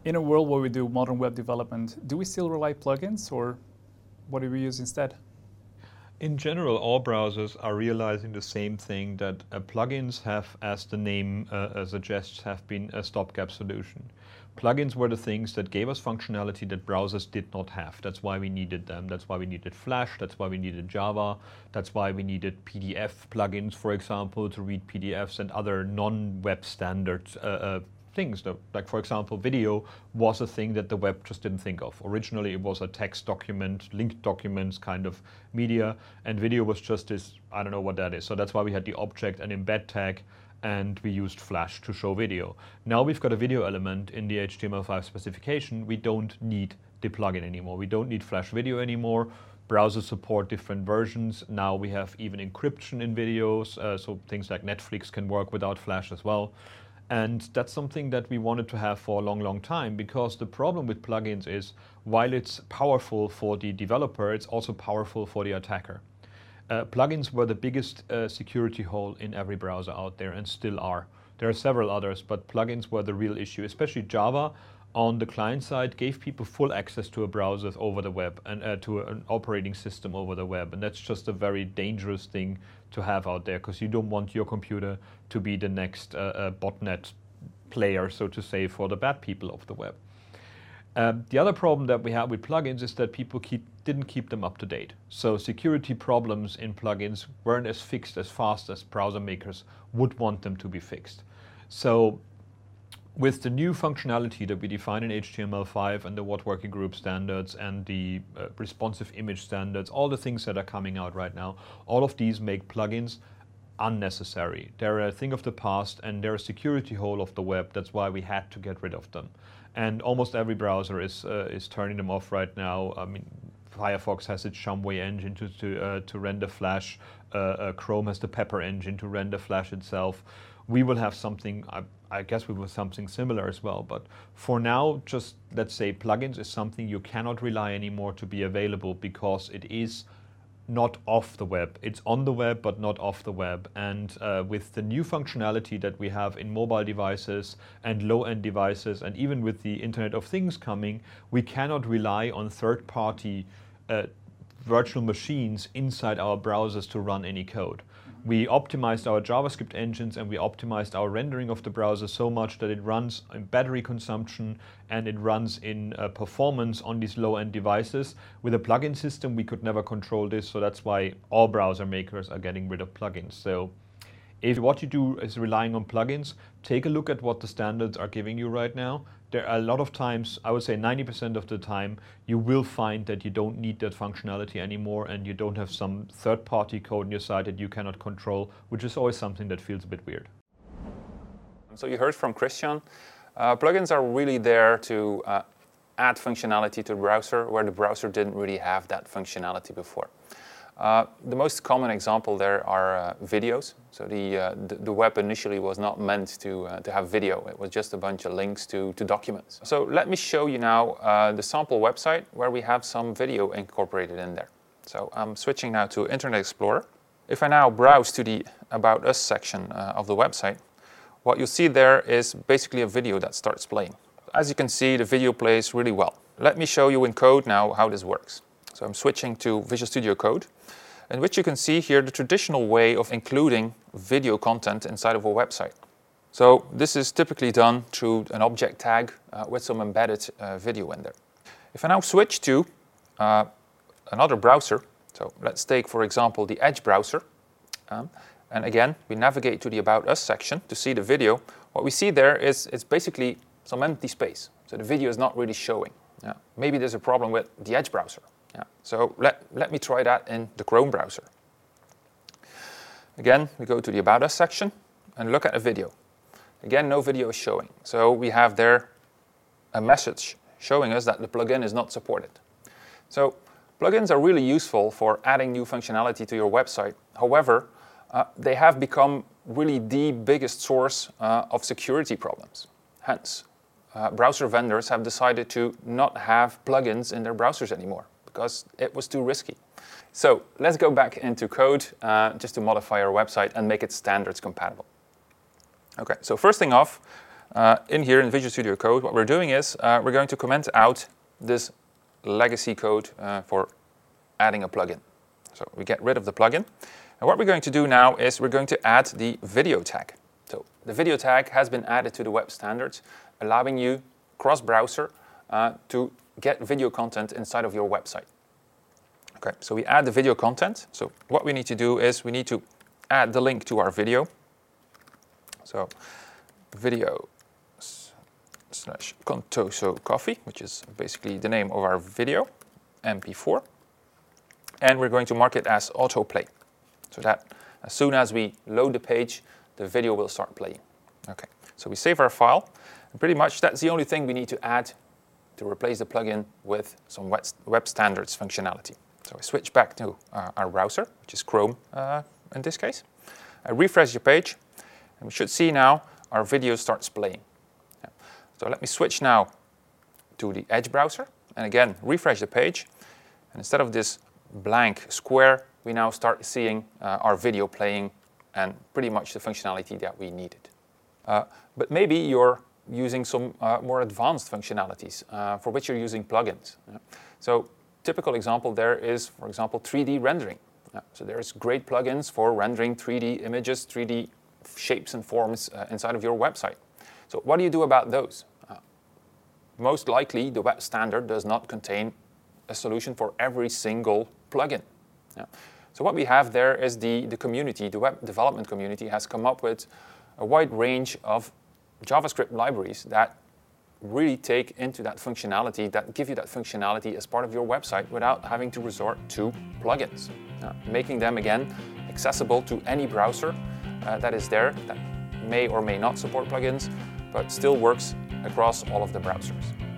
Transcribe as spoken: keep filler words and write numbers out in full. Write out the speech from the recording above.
In a world where we do modern web development, do we still rely plugins, or what do we use instead? In general, all browsers are realizing the same thing, that uh, plugins have, as the name uh, uh, suggests, have been a stopgap solution. Plugins were the things that gave us functionality that browsers did not have. That's why we needed them. That's why we needed Flash. That's why we needed Java. That's why we needed P D F plugins, for example, to read P D Fs and other non-web standard uh, uh, things. Like, for example, video was a thing that the web just didn't think of. Originally, it was a text document, linked documents kind of media, and video was just this, I don't know what that is. So that's why we had the object and embed tag, and we used Flash to show video. Now we've got a video element in the H T M L five specification. We don't need the plugin anymore. We don't need Flash video anymore. Browsers support different versions. Now we have even encryption in videos, uh, so things like Netflix can work without Flash as well. And that's something that we wanted to have for a long, long time, because the problem with plugins is, while it's powerful for the developer, it's also powerful for the attacker. Uh, plugins were the biggest uh, security hole in every browser out there, and still are. There are several others, but plugins were the real issue. Especially Java on the client side gave people full access to a browser over the web, and uh, to an operating system over the web. And that's just a very dangerous thing to have out there, because you don't want your computer to be the next uh, uh, botnet player, so to say, for the bad people of the web. Um, the other problem that we have with plugins is that people keep, didn't keep them up to date. So security problems in plugins weren't as fixed as fast as browser makers would want them to be fixed. So with the new functionality that we define in H T M L five and the What Working Group standards and the uh, responsive image standards, all the things that are coming out right now, all of these make plugins unnecessary. They're a thing of the past, and they're a security hole of the web. That's why we had to get rid of them. And almost every browser is uh, is turning them off right now. I mean, Firefox has its Shumway engine to to, uh, to render Flash. Uh, uh, Chrome has the Pepper engine to render Flash itself. We will have something. I, I guess we will have something similar as well. But for now, just let's say plugins is something you cannot rely anymore to be available, because it is not off the web. It's on the web, but not off the web. And uh, with the new functionality that we have in mobile devices and low-end devices, and even with the Internet of Things coming, we cannot rely on third-party uh, virtual machines inside our browsers to run any code. We optimized our JavaScript engines, and we optimized our rendering of the browser so much that it runs in battery consumption and it runs in uh, performance on these low-end devices. With a plugin system, we could never control this, so that's why all browser makers are getting rid of plugins. So if what you do is relying on plugins, take a look at what the standards are giving you right now. There are a lot of times, I would say ninety percent of the time, you will find that you don't need that functionality anymore, and you don't have some third-party code on your site that you cannot control, which is always something that feels a bit weird. So you heard from Christian. Uh, plugins are really there to uh, add functionality to the browser where the browser didn't really have that functionality before. Uh, the most common example there are uh, videos. So the, uh, the the web initially was not meant to uh, to have video. It was just a bunch of links to, to documents. So let me show you now uh, the sample website where we have some video incorporated in there. So I'm switching now to Internet Explorer. If I now browse to the About Us section uh, of the website, what you'll see there is basically a video that starts playing. As you can see, the video plays really well. Let me show you in code now how this works. So I'm switching to Visual Studio Code, in which you can see here the traditional way of including video content inside of a website. So this is typically done through an object tag uh, with some embedded uh, video in there. If I now switch to uh, another browser, so let's take, for example, the Edge browser, um, and again, we navigate to the About Us section to see the video. What we see there is it's basically some empty space. So the video is not really showing. Yeah. Maybe there's a problem with the Edge browser. Yeah. So let, let me try that in the Chrome browser. Again, we go to the About Us section and look at a video. Again, no video is showing. So we have there a message showing us that the plugin is not supported. So plugins are really useful for adding new functionality to your website. However, uh, they have become really the biggest source uh, of security problems. Hence, uh, browser vendors have decided to not have plugins in their browsers anymore, because it was too risky. So let's go back into code uh, just to modify our website and make it standards compatible. Okay, so first thing off, uh, in here in Visual Studio Code, what we're doing is uh, we're going to comment out this legacy code uh, for adding a plugin. So we get rid of the plugin. And what we're going to do now is we're going to add the video tag. So the video tag has been added to the web standards, allowing you cross-browser uh, to get video content inside of your website. Okay, so we add the video content. So what we need to do is we need to add the link to our video. So video slash Contoso Coffee, which is basically the name of our video, M P four. And we're going to mark it as autoplay, so that as soon as we load the page, the video will start playing. Okay, so we save our file, and pretty much that's the only thing we need to add to replace the plugin with some web standards functionality. So I switch back to uh, our browser, which is Chrome uh, in this case. I refresh the page, and we should see now our video starts playing. Yeah. So let me switch now to the Edge browser, and again refresh the page, and instead of this blank square, we now start seeing uh, our video playing and pretty much the functionality that we needed. Uh, but maybe you're using some uh, more advanced functionalities uh, for which you're using plugins. Yeah. So typical example there is, for example, three D rendering. Yeah. So there's great plugins for rendering three D images, three D shapes and forms uh, inside of your website. So what do you do about those? Uh, most likely the web standard does not contain a solution for every single plugin. Yeah. So what we have there is the, the community, the web development community has come up with a wide range of JavaScript libraries that really take into that functionality, that give you that functionality as part of your website without having to resort to plugins, uh, making them again accessible to any browser uh, that is there, that may or may not support plugins, but still works across all of the browsers.